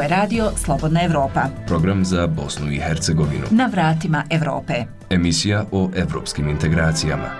je radio Slobodna Evropa. Program za Bosnu i Hercegovinu. Na vratima Evrope. Emisija o evropskim integracijama.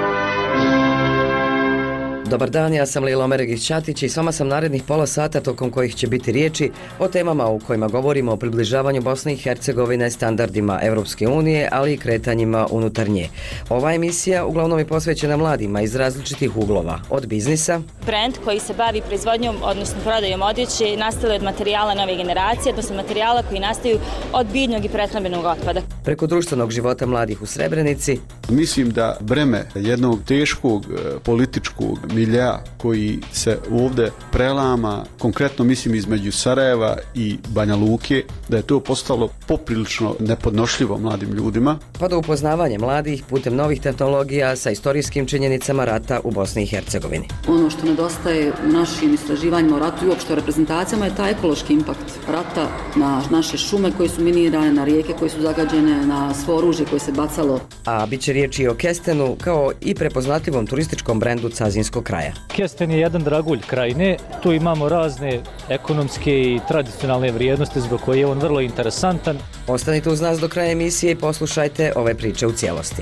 Dobar dan, ja sam Lila Omeregić-Ćatić i s vama sam narednih pola sata tokom kojih će biti riječi o temama u kojima govorimo o približavanju Bosne i Hercegovine standardima Europske unije, ali i kretanjima unutar nje. Ova emisija uglavnom je posvećena mladima iz različitih uglova, od biznisa. Brend koji se bavi proizvodnjom, odnosno prodajom odjeće, nastali od materijala nove generacije, odnosno materijala koji nastaju od biljnog i prehrambenog otpada. Preko društvenog života mladih u Srebrenici. Mislim da breme jednog teškog političkog milja koji se ovdje prelama, konkretno mislim između Sarajeva i Banja Luke, da je to postalo poprilično nepodnošljivo mladim ljudima. Pa do upoznavanja mladih putem novih tehnologija sa istorijskim činjenicama rata u Bosni i Hercegovini. Ono što nedostaje u našim istraživanjima o ratu i uopšte o reprezentacijama je taj ekološki impakt rata na naše šume koje su minirane, na rijeke koje su zagađene, na svo oružje koje se bacalo. A bit će riječi i o kestenu kao i prepoznatljivom turističkom brendu Cazinskog kraja. Kesten je jedan dragulj krajine, tu imamo razne ekonomske i tradicionalne vrijednosti zbog koje je on vrlo interesantan. Ostanite uz nas do kraja emisije i poslušajte ove priče u cijelosti.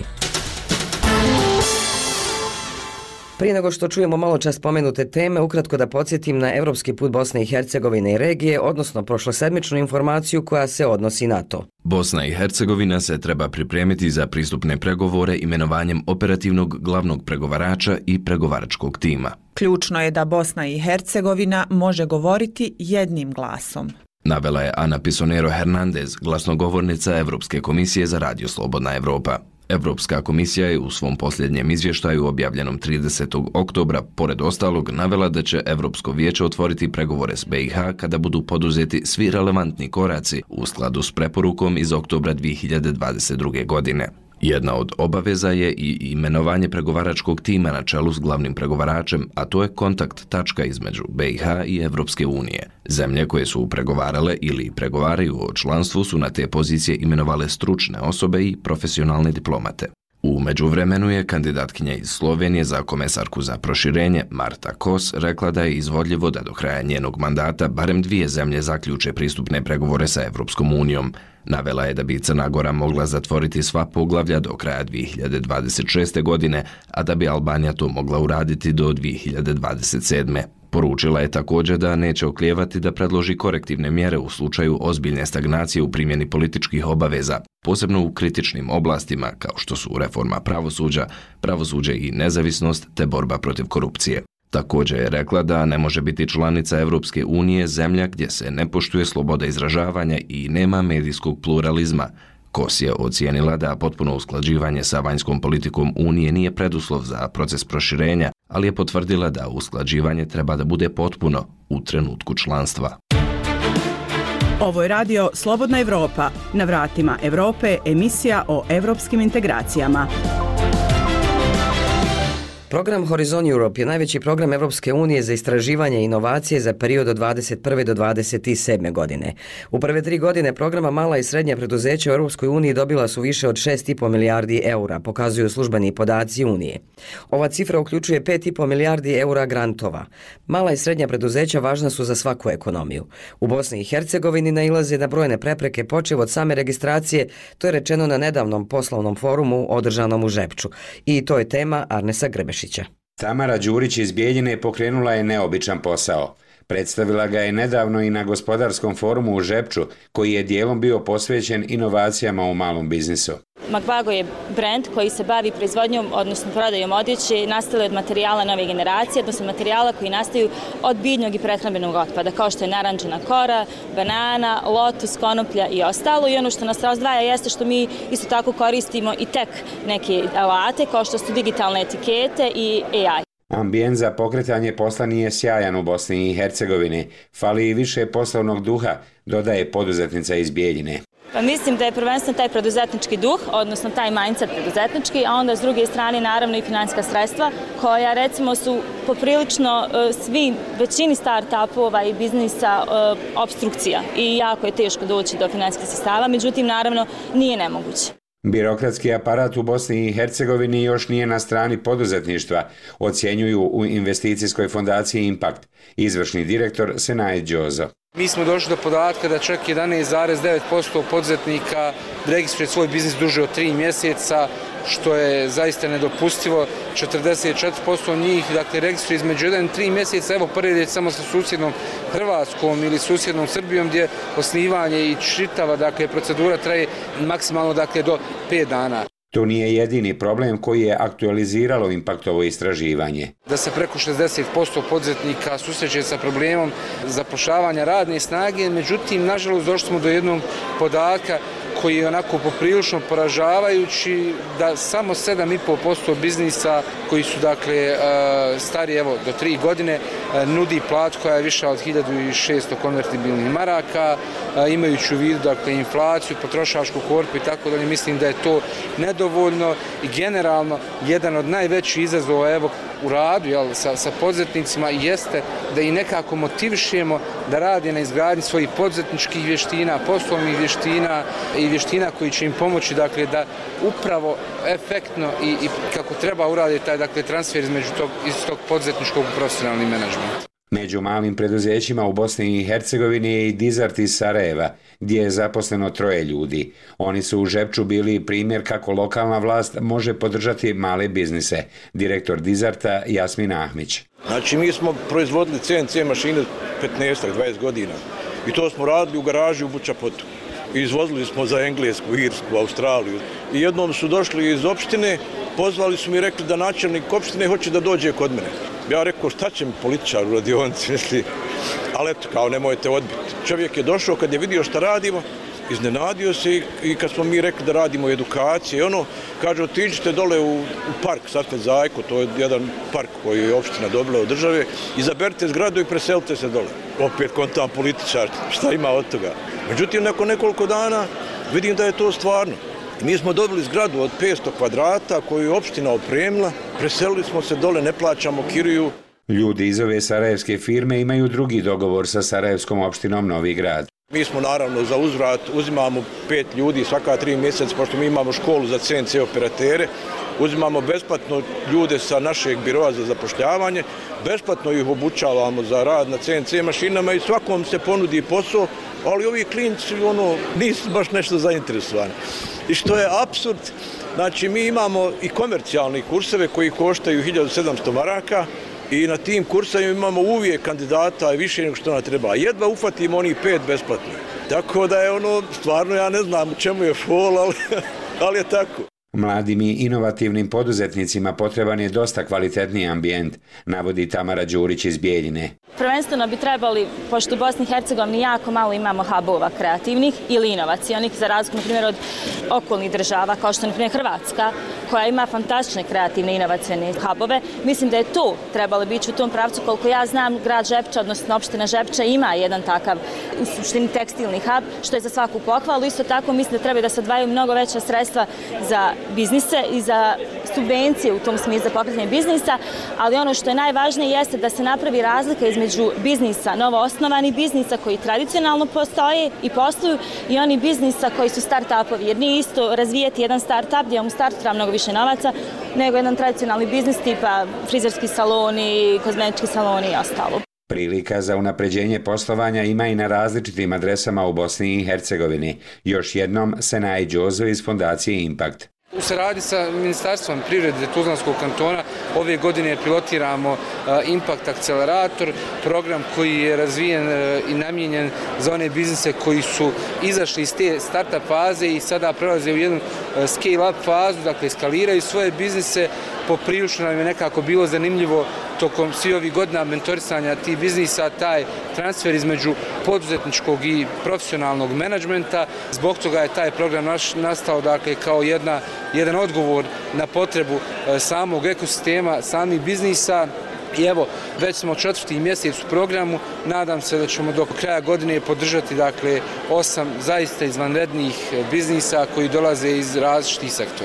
Prije nego što čujemo malo čas spomenute teme, ukratko da podsjetim na evropski put Bosne i Hercegovine i regije, odnosno prošlosedmičnu informaciju koja se odnosi na to. Bosna i Hercegovina se treba pripremiti za pristupne pregovore imenovanjem operativnog glavnog pregovarača i pregovaračkog tima. Ključno je da Bosna i Hercegovina može govoriti jednim glasom. Navela je Ana Pisonero Hernandez, glasnogovornica Evropske komisije za radio Slobodna Evropa. Evropska komisija je u svom posljednjem izvještaju objavljenom 30. oktobra, pored ostalog, navela da će Evropsko vijeće otvoriti pregovore s BiH kada budu poduzeti svi relevantni koraci u skladu s preporukom iz oktobra 2022. godine. Jedna od obaveza je i imenovanje pregovaračkog tima na čelu s glavnim pregovaračem, a to je kontakt tačka između BiH i Evropske unije. Zemlje koje su pregovarale ili pregovaraju o članstvu su na te pozicije imenovale stručne osobe i profesionalne diplomate. U međuvremenu je kandidatkinja iz Slovenije za komesarku za proširenje Marta Kos rekla da je izvodljivo da do kraja njenog mandata barem 2 zemlje zaključe pristupne pregovore sa Evropskom unijom. Navela je da bi Crna Gora mogla zatvoriti sva poglavlja do kraja 2026. godine, a da bi Albanija to mogla uraditi do 2027. Poručila je također da neće oklijevati da predloži korektivne mjere u slučaju ozbiljne stagnacije u primjeni političkih obaveza, posebno u kritičnim oblastima kao što su reforma pravosuđa, pravosuđe i nezavisnost te borba protiv korupcije. Također je rekla da ne može biti članica Evropske unije zemlja gdje se ne poštuje sloboda izražavanja i nema medijskog pluralizma. Kos je ocijenila da potpuno usklađivanje sa vanjskom politikom Unije nije preduslov za proces proširenja, ali je potvrdila da usklađivanje treba da bude potpuno u trenutku članstva. Ovo je radio Slobodna Evropa. Na vratima Evrope, emisija o evropskim integracijama. Program Horizon Europe je najveći program Evropske unije za istraživanje i inovacije za period od 21. do 27. godine. U prve 3 godine programa mala i srednja preduzeća u Europskoj uniji dobila su više od 6,5 milijardi eura, pokazuju službeni podaci Unije. Ova cifra uključuje 5,5 milijardi eura grantova. Mala i srednja preduzeća važna su za svaku ekonomiju. U Bosni i Hercegovini nailaze na brojne prepreke počev od same registracije, to je rečeno na nedavnom poslovnom forumu održanom u Žepču. I to je tema Arnesa Grebešića. Tamara Đurić iz Bijeljine pokrenula je neobičan posao. Predstavila ga je nedavno i na gospodarskom forumu u Žepču, koji je dijelom bio posvećen inovacijama u malom biznisu. Magvago je brend koji se bavi proizvodnjom, odnosno prodajom odjeće, nastali od materijala nove generacije, odnosno materijala koji nastaju od biljnog i prehrambenog otpada, kao što je narančana kora, banana, lotus, konoplja i ostalo. I ono što nas razdvaja jeste što mi isto tako koristimo i tek neke alate, kao što su digitalne etikete i AI. Ambijent za pokretanje posla nije sjajan u Bosni i Hercegovini. Fali i više poslovnog duha, dodaje poduzetnica iz Bijeljine. Pa mislim da je prvenstveno taj preduzetnički duh, odnosno taj mindset preduzetnički, a onda s druge strane naravno i financijska sredstva koja recimo su poprilično većini start-upova i biznisa opstrukcija i jako je teško doći do financijskih sredstava, međutim naravno nije nemoguće. Birokratski aparat u Bosni i Hercegovini još nije na strani poduzetništva, ocjenjuju u investicijskoj fondaciji Impact, izvršni direktor Senaid Đozo. Mi smo došli do podatka da čak 11,9% poduzetnika registruje svoj biznis duže od 3 mjeseca, što je zaista nedopustivo. 44% njih registruje između 1 i 3 mjeseca. Evo poredite samo sa susjednom Hrvatskom ili susjednom Srbijom gdje osnivanje i čitava procedura traje maksimalno do 5 dana. To nije jedini problem koji je aktualiziralo Impaktovo istraživanje. Da se preko 60% poduzetnika susreće sa problemom zapošljavanja radne snage, međutim, nažalost, došli smo do jednog podatka koji je onako poprilično poražavajući, da samo 7,5% biznisa koji su stari do 3 godine nudi platu koja je viša od 1600 konvertibilnih maraka, imajući u vidu inflaciju, potrošačku korpu i tako dalje. Mislim da je to nedovoljno i generalno jedan od najvećih izazova u radu sa poduzetnicima jeste da ih nekako motivišemo da rade na izgradnji svojih poduzetničkih vještina, poslovnih vještina i vještina koji će im pomoći da upravo efektno i kako treba uraditi taj transfer iz tog poduzetničkog u profesionalni menadžment. Među malim preduzećima u Bosni i Hercegovini je i Dizart iz Sarajeva, gdje je zaposleno 3 ljudi. Oni su u Žepču bili primjer kako lokalna vlast može podržati male biznise. Direktor Dizarta Jasmin Ahmić. Znači mi smo proizvodili CNC mašine 15-20 godina i to smo radili u garaži u Bučapotu. Izvozili smo za Englesku, Irsku, Australiju i jednom su došli iz opštine, pozvali su mi i rekli da načelnik opštine hoće da dođe kod mene. Ja rekao šta će mi političar u radionici, misli, ali eto, kao nemojte odbiti. Čovjek je došao kad je vidio šta radimo, iznenadio se i kad smo mi rekli da radimo edukacije, kaže otiđite dole u park Safet Zajko, to je jedan park koji je opština dobila od države, izaberite zgradu i preselite se dole. Opet kontam političar, šta ima od toga. Međutim, nakon nekoliko dana vidim da je to stvarno. Mi smo dobili zgradu od 500 kvadrata koju je opština opremila, preselili smo se dole, ne plaćamo kiriju. Ljudi iz ove sarajevske firme imaju drugi dogovor sa sarajevskom opštinom Novi Grad. Mi smo naravno za uzvrat uzimamo 5 ljudi svaka 3 mjeseca, pošto mi imamo školu za CNC operatere, uzimamo besplatno ljude sa našeg biroa za zapošljavanje, besplatno ih obučavamo za rad na CNC mašinama i svakom se ponudi posao, ali ovi klinci nisu baš nešto zainteresovani. I što je apsurd, znači mi imamo i komercijalni kurseve koji koštaju 1700 maraka i na tim kursevima imamo uvijek kandidata i više nego što nam treba. Jedva ufatimo onih 5 besplatno. Tako da je stvarno ja ne znam u čemu je fol, ali je tako. Mladim i inovativnim poduzetnicima potreban je dosta kvalitetniji ambijent, navodi Tamara Đurić iz Bijeljine. Prvenstveno bi trebali, pošto u Bosni i Hercegovini jako malo imamo hubova kreativnih ili inovacionih, za razliku, na primjer, od okolnih država, kao što je, na primjer, Hrvatska, koja ima fantastične kreativne inovacione hubove. Mislim da je to trebalo biti u tom pravcu. Koliko ja znam, grad Žepča, odnosno opština Žepča, ima jedan takav, u suštini, tekstilni hub, što je za svaku pohvalu. Isto tako mislim da treba da se odvajaju mnogo veća sredstva za biznise i za subvencije u tom smislu za pokretanje biznisa, ali ono što je najvažnije jeste da se napravi razlika između biznisa, novoosnovanih biznisa koji tradicionalno postoje i posluju i oni biznisa koji su start-upovi. Jer nije isto razvijeti jedan start-up gdje vam u startu treba mnogo više novaca nego jedan tradicionalni biznis tipa frizerski saloni, kozmetički saloni i ostalo. Prilika za unapređenje poslovanja ima i na različitim adresama u Bosni i Hercegovini. Još jednom Senaid Đozo iz fondacije Impact. U saradnji sa Ministarstvom privrede Tuzlanskog kantona ove godine pilotiramo Impact Akcelerator, program koji je razvijen i namijenjen za one biznise koji su izašli iz te startup faze i sada prelaze u jednu scale-up fazu, dakle eskaliraju svoje biznise. Poprilično nam je nekako bilo zanimljivo tokom svih ovih godina mentorisanja tih biznisa, taj transfer između poduzetničkog i profesionalnog menadžmenta. Zbog toga je taj program nastao kao jedan odgovor na potrebu samog ekosistema, samih biznisa. I evo, već smo 4. mjesec u programu, nadam se da ćemo do kraja godine podržati 8 zaista izvanrednih biznisa koji dolaze iz različitih sektora.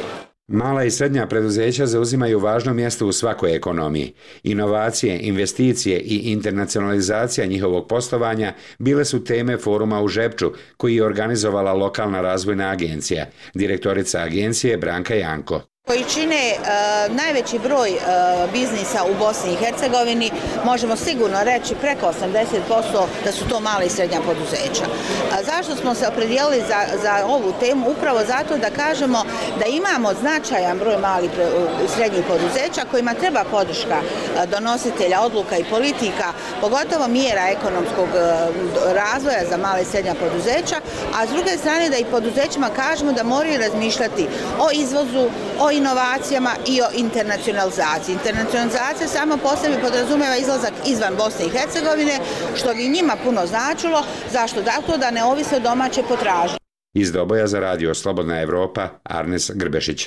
Mala i srednja preduzeća zauzimaju važno mjesto u svakoj ekonomiji. Inovacije, investicije i internacionalizacija njihovog poslovanja bile su teme foruma u Žepču, koji je organizovala lokalna razvojna agencija, direktorica agencije Branka Janko. Koji čine najveći broj biznisa u Bosni i Hercegovini, možemo sigurno reći preko 80% da su to mala i srednja poduzeća. Zašto smo se opredijelili za ovu temu? Upravo zato da kažemo da imamo značajan broj malih i srednjih poduzeća kojima treba podrška donositelja odluka i politika, pogotovo mjera ekonomskog razvoja za mala i srednja poduzeća, a s druge strane da i poduzećima kažemo da moraju razmišljati o izvozu, o inovacijama i o internacionalizaciji. Internacionalizacija samo po sebi podrazumijeva izlazak izvan Bosne i Hercegovine, što bi njima puno značilo. Zašto? Zato da ne ovise o domaće potražnje. Iz Doboja za radio Slobodna Evropa, Arnes Grbešić.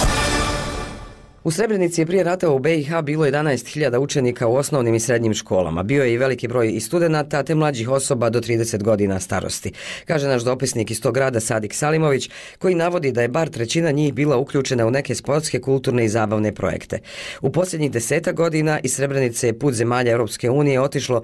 U Srebrenici je prije rata u BiH bilo 11.000 učenika u osnovnim i srednjim školama. Bio je i veliki broj i studenata, te mlađih osoba do 30 godina starosti, kaže naš dopisnik iz tog grada Sadik Salimović, koji navodi da je bar trećina njih bila uključena u neke sportske, kulturne i zabavne projekte. U posljednjih 10 godina iz Srebrenice je put zemalja Europske unije otišlo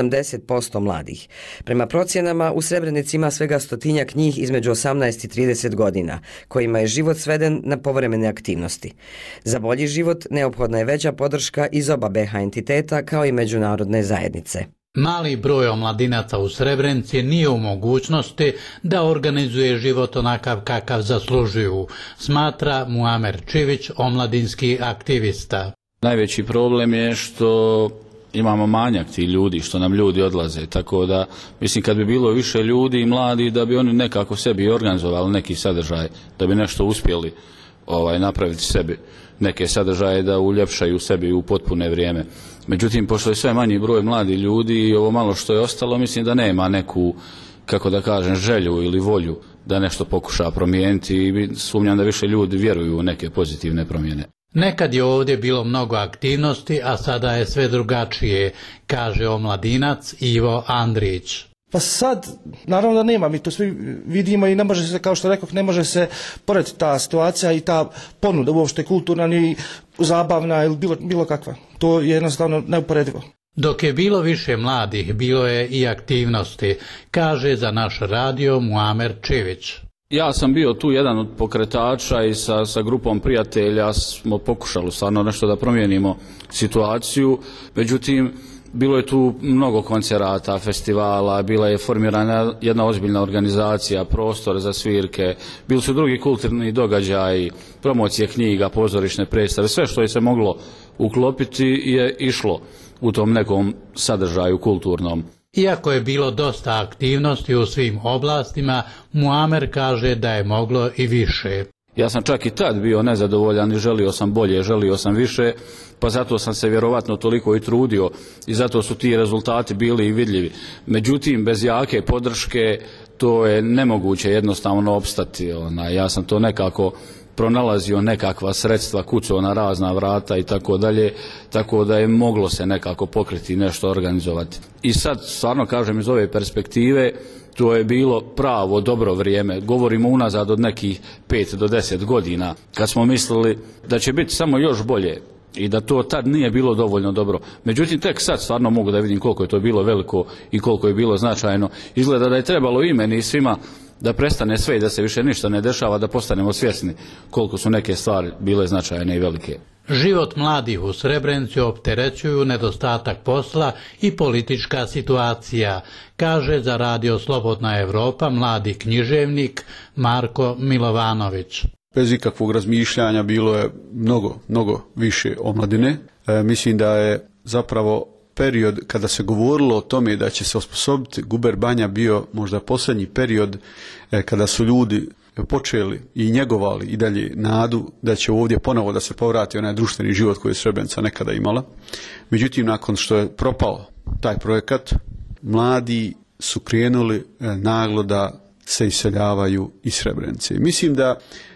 70% mladih. Prema procjenama, u Srebrenici ima svega 100-tinjak njih između 18 i 30 godina, kojima je život sveden na povremene aktivnosti. Za bolji život neophodna je veća podrška iz oba BiH entiteta kao i međunarodne zajednice. Mali broj omladinaca u Srebrenici nije u mogućnosti da organizuje život onakav kakav zaslužuju, smatra Muamer Čivić, omladinski aktivista. Najveći problem je što imamo manjak tih ljudi, što nam ljudi odlaze, tako da mislim kad bi bilo više ljudi i mladi da bi oni nekako sebi organizovali neki sadržaj, da bi nešto uspjeli napraviti sebi, neke sadržaje da uljepšaju sebi u potpune vrijeme. Međutim, pošto je sve manji broj mladih ljudi i ovo malo što je ostalo, mislim da nema neku, kako da kažem, želju ili volju da nešto pokuša promijeniti i sumnjam da više ljudi vjeruju u neke pozitivne promjene. Nekad je ovdje bilo mnogo aktivnosti, a sada je sve drugačije, kaže omladinac Ivo Andrić. Pa sad, naravno da nema, mi to svi vidimo i ne može se, kao što rekoh, ne može se porediti ta situacija i ta ponuda uopšte kulturna ni zabavna ili bilo kakva. To je jednostavno neuporedivo. Dok je bilo više mladih, bilo je i aktivnosti, kaže za naš radio Muamer Čivić. Ja sam bio tu jedan od pokretača i sa grupom prijatelja smo pokušali stvarno nešto da promijenimo situaciju, međutim, bilo je tu mnogo koncerata, festivala, bila je formirana jedna ozbiljna organizacija, prostor za svirke, bili su drugi kulturni događaji, promocije knjiga, pozorišne predstave, sve što je se moglo uklopiti je išlo u tom nekom sadržaju kulturnom. Iako je bilo dosta aktivnosti u svim oblastima, Muamer kaže da je moglo i više. Ja sam čak i tad bio nezadovoljan i želio sam bolje, želio sam više, pa zato sam se vjerovatno toliko i trudio i zato su ti rezultati bili i vidljivi. Međutim, bez jake podrške to je nemoguće jednostavno opstati. Ja sam to nekako pronalazio nekakva sredstva, kucao na razna vrata i tako dalje, tako da je moglo se nekako pokriti, nešto organizovati. I sad, stvarno kažem, iz ove perspektive, to je bilo pravo, dobro vrijeme. Govorimo unazad od nekih 5 do 10 godina, kad smo mislili da će biti samo još bolje i da to tad nije bilo dovoljno dobro. Međutim, tek sad stvarno mogu da vidim koliko je to bilo veliko i koliko je bilo značajno. Izgleda da je trebalo i meni i svima da prestane sve i da se više ništa ne dešava, da postanemo svjesni koliko su neke stvari bile značajne i velike. Život mladih u Srebrenici opterećuju nedostatak posla i politička situacija, kaže za radio Slobodna Evropa mladi književnik Marko Milovanović. Bez ikakvog razmišljanja bilo je mnogo više omladine. Mislim da je zapravo period kada se govorilo o tome da će se osposobiti Guber Banja bio možda posljednji period kada su ljudi počeli i njegovali i dalje nadu da će ovdje ponovo da se povrati onaj društveni život koji je Srebrenica nekada imala. Međutim, nakon što je propao taj projekat, mladi su krenuli naglo da se iseljavaju iz Srebrenice. Mislim da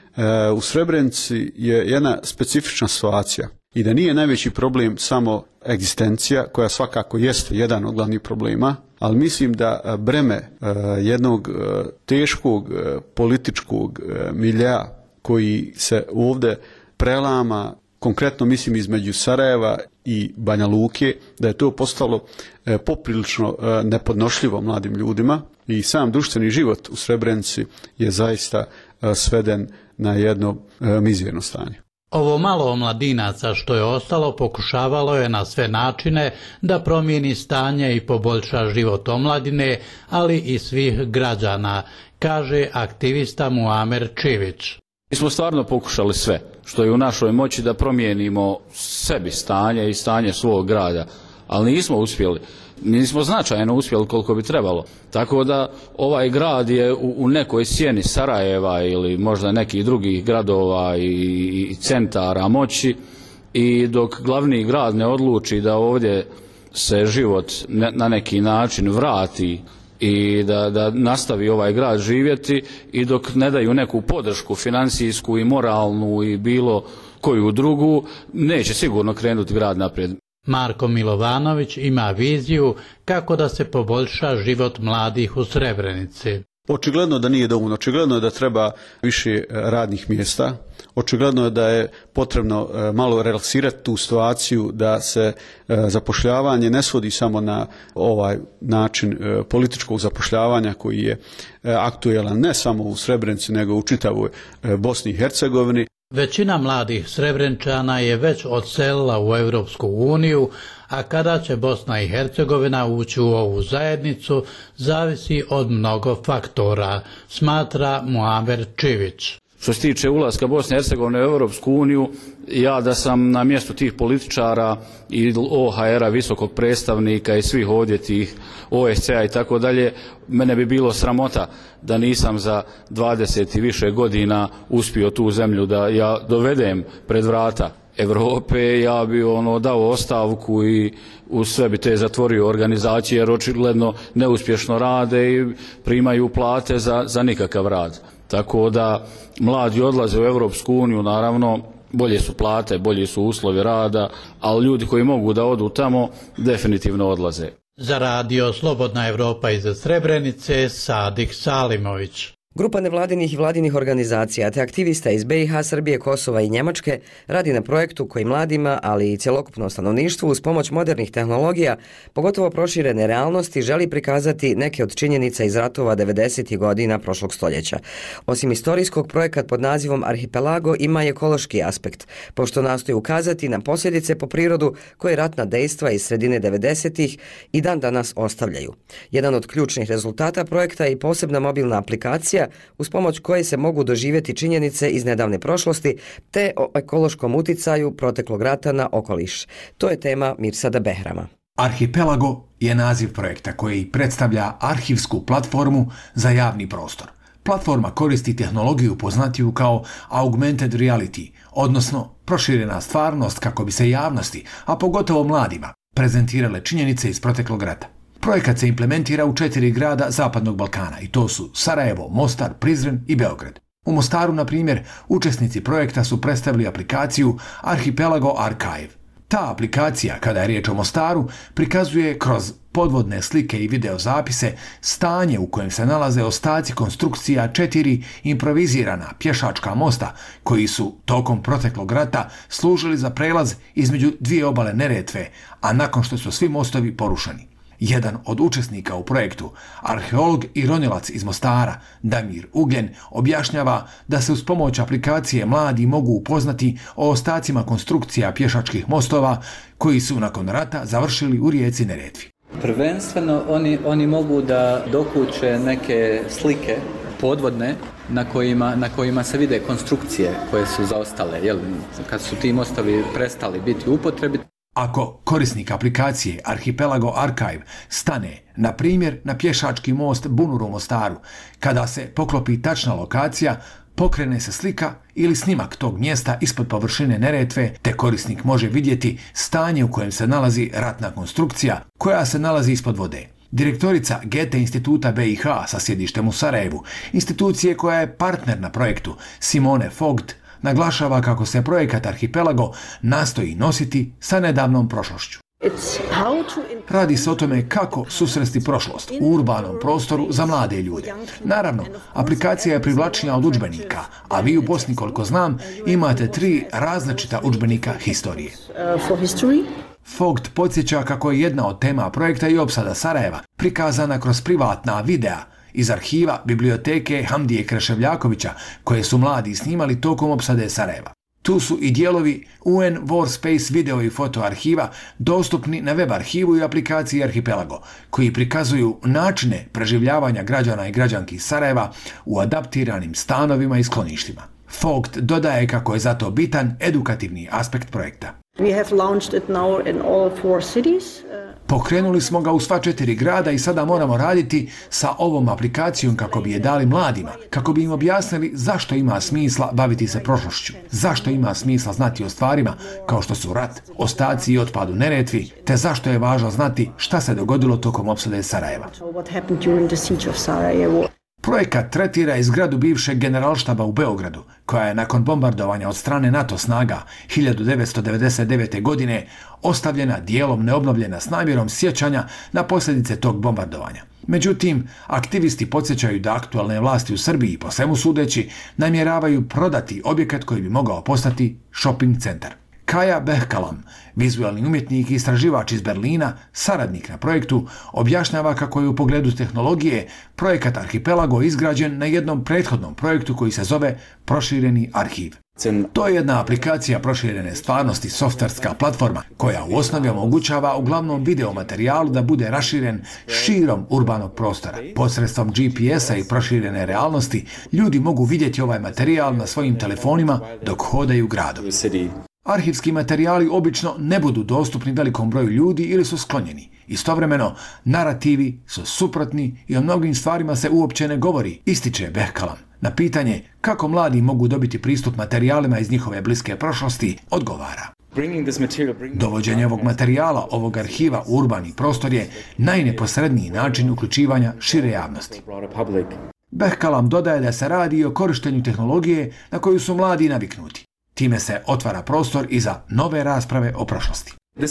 u Srebrenici je jedna specifična situacija i da nije najveći problem samo egzistencija, koja svakako jeste jedan od glavnih problema, ali mislim da breme jednog teškog političkog milja koji se ovdje prelama, konkretno mislim između Sarajeva i Banja Luke, da je to postalo poprilično nepodnošljivo mladim ljudima i sam društveni život u Srebrenici je zaista sveden na jedno mizerno stanje. Ovo malo omladinaca što je ostalo pokušavalo je na sve načine da promijeni stanje i poboljša život omladine, ali i svih građana, kaže aktivista Muamer Čivić. Mi smo stvarno pokušali sve što je u našoj moći da promijenimo sebi stanje i stanje svog grada, ali nismo uspjeli. Nismo značajno uspjeli koliko bi trebalo. Tako da ovaj grad je u nekoj sjeni Sarajeva ili možda nekih drugih gradova i centara moći, i dok glavni grad ne odluči da ovdje se život na neki način vrati i da nastavi ovaj grad živjeti, i dok ne daju neku podršku financijsku i moralnu i bilo koju drugu, neće sigurno krenuti grad naprijed. Marko Milovanović ima viziju kako da se poboljša život mladih u Srebrenici. Očigledno da nije dovoljno, očigledno je da treba više radnih mjesta, očigledno je da je potrebno malo relaksirati tu situaciju, da se zapošljavanje ne svodi samo na ovaj način političkog zapošljavanja koji je aktuelan ne samo u Srebrenici nego u čitavoj Bosni i Hercegovini. Većina mladih Srebrenčana je već odselila u Europsku uniju, a kada će Bosna i Hercegovina ući u ovu zajednicu zavisi od mnogo faktora, smatra Muamer Čivić. Što se tiče ulaska Bosne i Hercegovine u Europsku uniju, ja da sam na mjestu tih političara i OHR-a, visokog predstavnika i svih ovdje tih OSCE-a i tako dalje, mene bi bilo sramota da nisam za 20 i više godina uspio tu zemlju da ja dovedem pred vrata Europe. Ja bi dao ostavku i u sve bi te zatvorio organizacije, jer očigledno neuspješno rade i primaju plate za nikakav rad. Tako da mladi odlaze u Europsku uniju, naravno bolje su plate, bolji su uslovi rada, ali ljudi koji mogu da odu tamo definitivno odlaze. Za radio Slobodna Evropa iz Srebrenice, Sadik Salimović. Grupa nevladinih i vladinih organizacija te aktivista iz BiH, Srbije, Kosova i Njemačke radi na projektu koji mladima, ali i cjelokupnom stanovništvu uz pomoć modernih tehnologija, pogotovo proširene realnosti, želi prikazati neke od činjenica iz ratova 90. godina prošlog stoljeća. Osim istorijskog, projekat pod nazivom Arhipelago ima i ekološki aspekt, pošto nastoji ukazati na posljedice po prirodu koje ratna dejstva iz sredine 90. i dan danas ostavljaju. Jedan od ključnih rezultata projekta je i posebna mobilna aplikacija uz pomoć koje se mogu doživjeti činjenice iz nedavne prošlosti te o ekološkom uticaju proteklog rata na okoliš. To je tema Mirsada Behrama. Arhipelago je naziv projekta koji predstavlja arhivsku platformu za javni prostor. Platforma koristi tehnologiju poznatiju kao augmented reality, odnosno proširena stvarnost kako bi se javnosti, a pogotovo mladima, prezentirale činjenice iz proteklog rata. Projekat se implementira u 4 grada Zapadnog Balkana i to su Sarajevo, Mostar, Prizren i Beograd. U Mostaru, na primjer, učesnici projekta su predstavili aplikaciju Arhipelago Archive. Ta aplikacija, kada je riječ o Mostaru, prikazuje kroz podvodne slike i videozapise stanje u kojem se nalaze ostaci konstrukcija 4 improvizirana pješačka mosta koji su tokom proteklog rata služili za prelaz između dvije obale Neretve, a nakon što su svi mostovi porušeni. Jedan od učesnika u projektu, arheolog i ronilac iz Mostara, Damir Ugljen, objašnjava da se uz pomoć aplikacije mladi mogu upoznati o ostacima konstrukcija pješačkih mostova koji su nakon rata završili u rijeci Neretvi. Prvenstveno oni mogu da dokuče neke slike podvodne na kojima se vide konstrukcije koje su zaostale, kad su ti mostovi prestali biti u upotrebi. Ako korisnik aplikacije Arhipelago Archive stane, na primjer, na pješački most Bunur u Mostaru, kada se poklopi tačna lokacija, pokrene se slika ili snimak tog mjesta ispod površine Neretve, te korisnik može vidjeti stanje u kojem se nalazi ratna konstrukcija koja se nalazi ispod vode. Direktorica Goethe instituta BiH sa sjedištem u Sarajevu, institucije koja je partner na projektu, Simone Vogt, naglašava kako se projekat Arhipelago nastoji nositi sa nedavnom prošlošću. Radi se o tome kako susresti prošlost u urbanom prostoru za mlade ljude. Naravno, aplikacija je privlačnija od udžbenika, a vi u Bosni, koliko znam, imate 3 različita udžbenika historije. FOGT podsjeća kako je jedna od tema projekta i opsada Sarajeva prikazana kroz privatna videa iz arhiva biblioteke Hamdije Kreševljakovića koje su mladi snimali tokom opsade Sarajeva. Tu su i dijelovi UN Warspace video i foto arhiva dostupni na web arhivu i aplikaciji Arhipelago, koji prikazuju načine preživljavanja građana i građanki Sarajeva u adaptiranim stanovima i skloništima. FOGT dodaje kako je zato bitan edukativni aspekt projekta. Pokrenuli smo ga u sva 4 grada i sada moramo raditi sa ovom aplikacijom kako bi je dali mladima, kako bi im objasnili zašto ima smisla baviti se prošlošću, zašto ima smisla znati o stvarima kao što su rat, ostaci i otpad u Neretvi, te zašto je važno znati šta se dogodilo tokom opsade Sarajeva. Projekat tretira i zgradu bivšeg generalštaba u Beogradu, koja je nakon bombardovanja od strane NATO snaga 1999. godine ostavljena dijelom neobnovljena s namjerom sjećanja na posljedice tog bombardovanja. Međutim, aktivisti podsjećaju da aktualne vlasti u Srbiji, po svemu sudeći, namjeravaju prodati objekat koji bi mogao postati shopping centar. Kaja Behkalam, vizualni umjetnik i istraživač iz Berlina, saradnik na projektu, objašnjava kako je u pogledu tehnologije projekat Arhipelago izgrađen na jednom prethodnom projektu koji se zove Prošireni arhiv. To je jedna aplikacija proširene stvarnosti, softverska platforma koja u osnovi omogućava uglavnom video materijalu da bude raširen širom urbanog prostora. Posredstvom GPS-a i proširene realnosti ljudi mogu vidjeti ovaj materijal na svojim telefonima dok hodaju gradom. Arhivski materijali obično ne budu dostupni velikom broju ljudi ili su sklonjeni. Istovremeno, narativi su suprotni i o mnogim stvarima se uopće ne govori, ističe Behkalam. Na pitanje kako mladi mogu dobiti pristup materijalima iz njihove bliske prošlosti, odgovara. Dovođenje ovog materijala, ovog arhiva u urbani prostor je najneposredniji način uključivanja šire javnosti. Behkalam dodaje da se radi o korištenju tehnologije na koju su mladi naviknuti. Time se otvara prostor i za nove rasprave o prošlosti.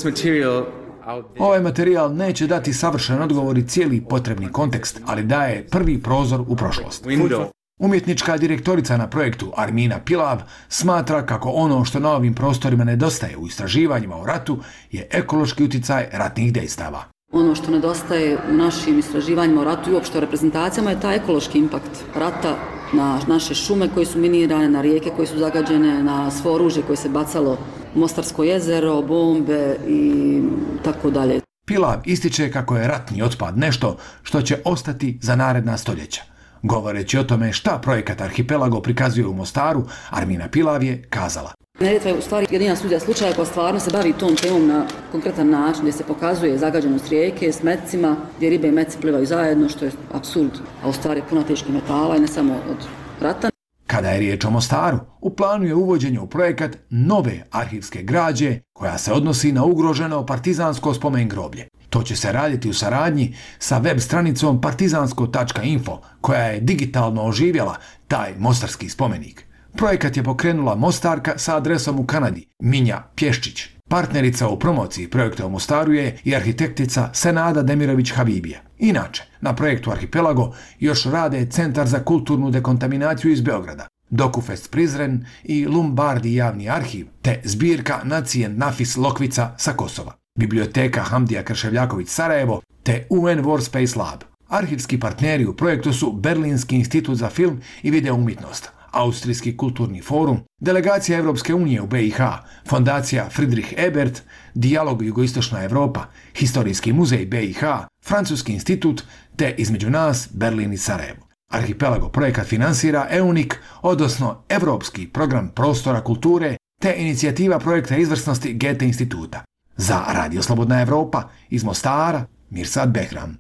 Ovaj materijal neće dati savršen odgovor i cijeli potrebni kontekst, ali daje prvi prozor u prošlost. Umjetnička direktorica na projektu Armina Pilav smatra kako ono što na ovim prostorima nedostaje u istraživanjima o ratu je ekološki utjecaj ratnih dejstava. Ono što nedostaje u našim istraživanjima o ratu i uopšte o reprezentacijama je taj ekološki impakt rata na naše šume koje su minirane, na rijeke koje su zagađene, na svo oružje koje se bacalo u Mostarsko jezero, bombe i tako dalje. Pilav ističe kako je ratni otpad nešto što će ostati za naredna stoljeća. Govoreći o tome šta projekat Arhipelago prikazuje u Mostaru, Armina Pilav je kazala. Neretva je u stvari jedina studija slučaja koja stvarno se bavi tom temom na konkretan način, gdje se pokazuje zagađenost rijeke s metcima, gdje ribe i metci plivaju zajedno, što je apsurd, a u stvari je puno teških metala i ne samo od rata. Kada je riječ o Mostaru, u planu je uvođenje u projekat nove arhivske građe koja se odnosi na ugroženo partizansko spomen groblje. To će se raditi u saradnji sa web stranicom partizansko.info koja je digitalno oživjela taj mostarski spomenik. Projekat je pokrenula Mostarka sa adresom u Kanadi, Minja Pješčić. Partnerica u promociji projekta u Mostaru je i arhitektica Senada Demirović-Habibija. Inače, na projektu Arhipelago još rade Centar za kulturnu dekontaminaciju iz Beograda, Dokufest Prizren i Lumbardi javni arhiv, te zbirka Nacijen Nafis Lokvica sa Kosova, biblioteka Hamdija Krševljaković Sarajevo, te UN Warspace Lab. Arhivski partneri u projektu su Berlinski institut za film i video umjetnost, Austrijski kulturni forum, delegacija Europske unije u BiH, fondacija Friedrich Ebert, Dijalog Jugoistočna Europa, Historijski muzej BiH, Francuski institut, te između nas Berlin i Sarajevo. Arhipelago projekat finansira EUNIC, odnosno Europski program prostora kulture, te inicijativa projekta izvrsnosti Goethe instituta. Za Radio Slobodna Evropa iz Mostara, Mirsad Behram.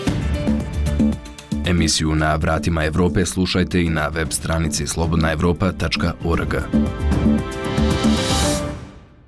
Emisiju Na vratima Evrope slušajte i na web stranici slobodnaevropa.org.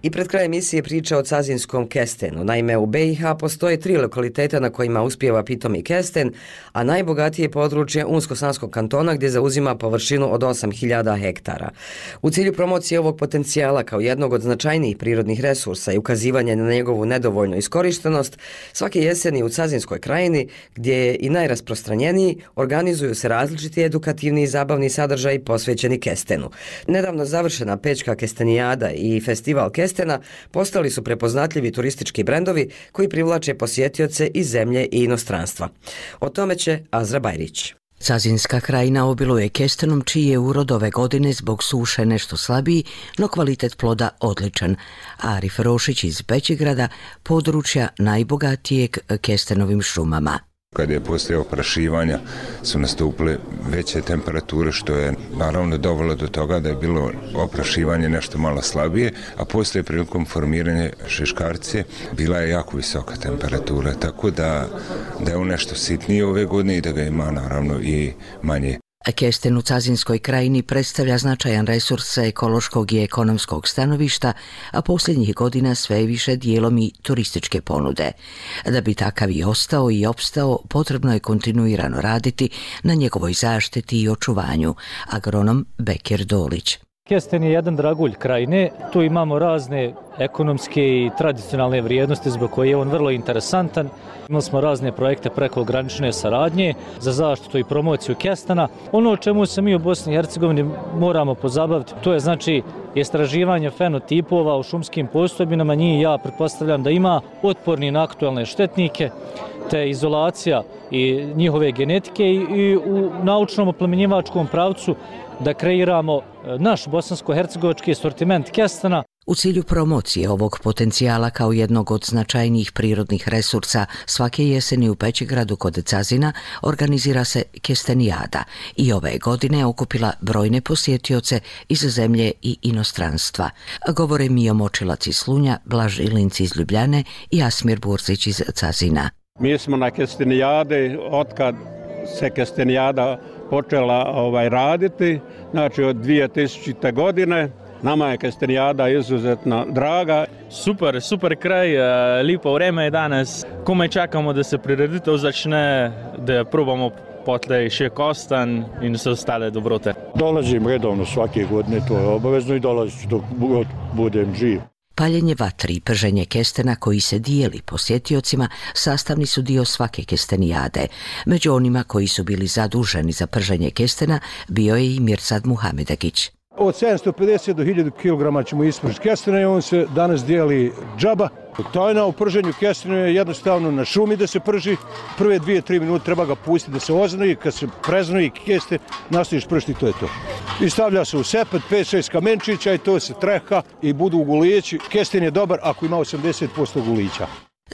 I pred kraj emisije priča o cazinskom kestenu. Naime, u BiH postoje 3 lokaliteta na kojima uspijeva pitomi kesten, a najbogatije područje Unsko-Sanskog kantona gdje zauzima površinu od 8000 hektara. U cilju promocije ovog potencijala kao jednog od značajnijih prirodnih resursa i ukazivanja na njegovu nedovoljnu iskorištenost, svake jeseni u Cazinskoj krajini, gdje je i najrasprostranjeniji, organizuju se različiti edukativni i zabavni sadržaji posvećeni kestenu. Nedavno završena Pečka kestenijada i festival kestena postali su prepoznatljivi turistički brendovi koji privlače posjetioce iz zemlje i inostranstva. O tome će Azra Bajrić. Cazinska krajina obiluje kestenom čiji je urod ove godine zbog suše nešto slabiji, no kvalitet ploda odličan. Arif Rošić iz Bečigrada, područja najbogatijeg kestenovim šumama. Kad je poslije oprašivanja su nastupile veće temperature, što je naravno dovelo do toga da je bilo oprašivanje nešto malo slabije, a poslije prilikom formiranja šeškarcije bila je jako visoka temperatura, tako da je on nešto sitnije ove godine i da ga ima naravno i manje. Kesten u Cazinskoj krajini predstavlja značajan resurs sa ekološkog i ekonomskog stanovišta, a posljednjih godina sve više dijelom i turističke ponude. Da bi takav i ostao i opstao, potrebno je kontinuirano raditi na njegovoj zaštiti i očuvanju. Agronom Bekir Dolić. Kesten je jedan dragulj krajine, tu imamo razne ekonomske i tradicionalne vrijednosti zbog koje je on vrlo interesantan. Imali smo razne projekte prekogranične saradnje za zaštitu i promociju kestena. Ono o čemu se mi u Bosni i Hercegovini moramo pozabaviti, to je znači istraživanje fenotipova u šumskim postojbinama. Njih ja pretpostavljam da ima otporni na aktualne štetnike, te izolacija i njihove genetike i u naučnom oplemenjivačkom pravcu da kreiramo naš bosansko-hercegovački asortiment kestena. U cilju promocije ovog potencijala kao jednog od značajnijih prirodnih resursa svake jeseni u Pećigradu kod Cazina organizira se kestenijada i ove godine okupila brojne posjetioce iz zemlje i inostranstva. Govore Mijo Močilac iz Slunja, Blaž Ilinc iz Ljubljane i Asmir Burzić iz Cazina. Mi smo na kestenijade otkad se kestenijada počela raditi, znači od 2000. godine. Nama je kestenijada izuzetno draga. Super kraj, lijepo vreme je danas. Kome čakamo da se prireditev začne, da probamo potlej še kostan in vse ostale dobrote. Dolazim redovno svake godine, to je obavezno i dolazim dok budem živ. Paljenje vatri i prženje kestena koji se dijeli posjetiocima sastavni su dio svake kestenijade. Među onima koji su bili zaduženi za prženje kestena bio je i Mirsad Muhamedagić. Od 750 do 1000 kg ćemo ispržiti kestena i on se danas dijeli džaba. Tajna u prženju kestena je jednostavno na šumi da se prži. Prve 2-3 minute treba ga pustiti da se oznoji. Kad se preznoji kesten, nastaviš pršiti, to je to. I stavlja se u sepet, 5-6 kamenčića i to se treha i budu gulići. Kesten je dobar ako ima 80% gulića.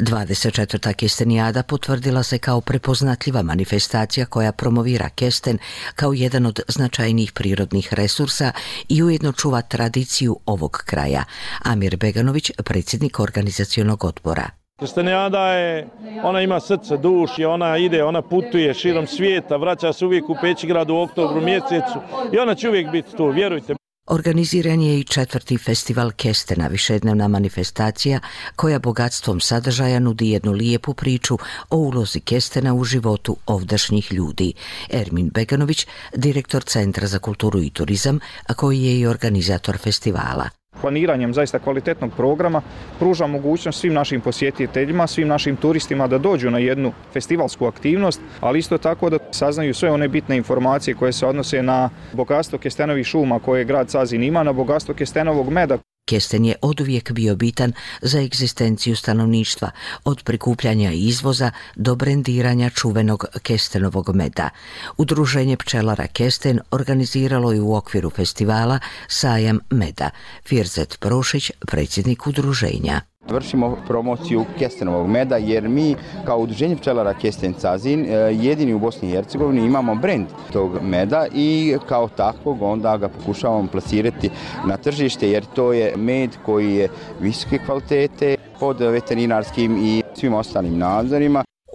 24. kestenijada potvrdila se kao prepoznatljiva manifestacija koja promovira kesten kao jedan od značajnijih prirodnih resursa i ujedno čuva tradiciju ovog kraja. Amir Beganović, predsjednik organizacionog odbora. Kestenijada ona ima srce, duši, ona ide, ona putuje širom svijeta, vraća se uvijek u Pećigrad u oktobru mjesecu i ona će uvijek biti tu, vjerujte. Organiziran je i 4. festival kestena, višednevna manifestacija koja bogatstvom sadržaja nudi jednu lijepu priču o ulozi kestena u životu ovdašnjih ljudi. Ermin Beganović, direktor Centra za kulturu i turizam, a koji je i organizator festivala. Planiranjem zaista kvalitetnog programa pruža mogućnost svim našim posjetiteljima, svim našim turistima da dođu na jednu festivalsku aktivnost, ali isto tako da saznaju sve one bitne informacije koje se odnose na bogatstvo kestenovih šuma koje grad Cazin ima, na bogatstvo kestenovog meda. Kesten je oduvijek bio bitan za egzistenciju stanovništva, od prikupljanja i izvoza do brendiranja čuvenog kestenovog meda. Udruženje pčelara Kesten organiziralo je u okviru festivala sajam meda. Firzet Prošić, predsjednik udruženja. Vršimo promociju kestenovog meda jer mi kao udruženje pčelara Kesten Cazin jedini u Bosni i Hercegovini imamo brend tog meda i kao takvog onda ga pokušavamo plasirati na tržište jer to je med koji je visoke kvalitete pod veterinarskim i svim ostalim nadzorima.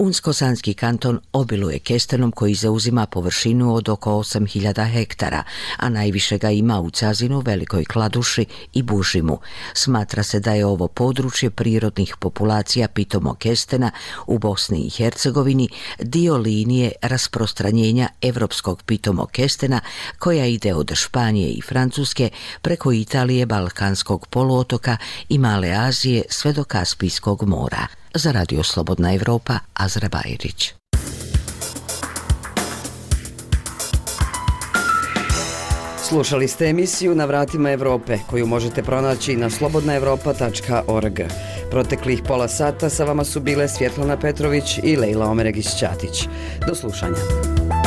Unsko-Sanski kanton obiluje kestenom koji zauzima površinu od oko 8000 hektara, a najviše ga ima u Cazinu, Velikoj Kladuši i Bužimu. Smatra se da je ovo područje prirodnih populacija pitomog kestena u Bosni i Hercegovini dio linije rasprostranjenja evropskog pitomog kestena koja ide od Španije i Francuske preko Italije, Balkanskog poluotoka i Male Azije sve do Kaspijskog mora. Za Radio Slobodna Evropa, Azra Bajrić. Slušali ste emisiju Na vratima Evrope, koju možete pronaći na slobodnaevropa.org. Proteklih pola sata sa vama su bile Svjetlana Petrović i Lejla Omeregić-Ćatić. Do slušanja.